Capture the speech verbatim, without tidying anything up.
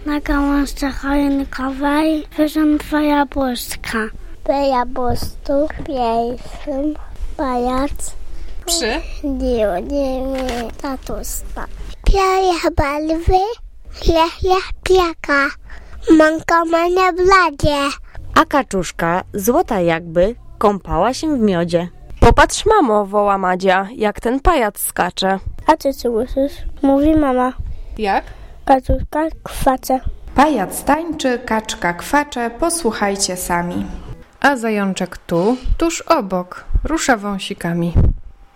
Na gałązce choinkowej leżą dwa jabłuszka. Po jabłuszku pierwszym pajac Przy? dziurymi tatusta. Piaje balwy, lech, lech, piaka. Manka ma na bladzie. A kaczuszka, złota jakby, kąpała się w miodzie. Popatrz, mamo, woła Madzia, jak ten pajac skacze. A ty co słyszysz? Mówi mama. Jak? Kaczuszka kwacze. Pajac tańczy, kaczka kwacze, posłuchajcie sami. A zajączek tu, tuż obok, rusza wąsikami.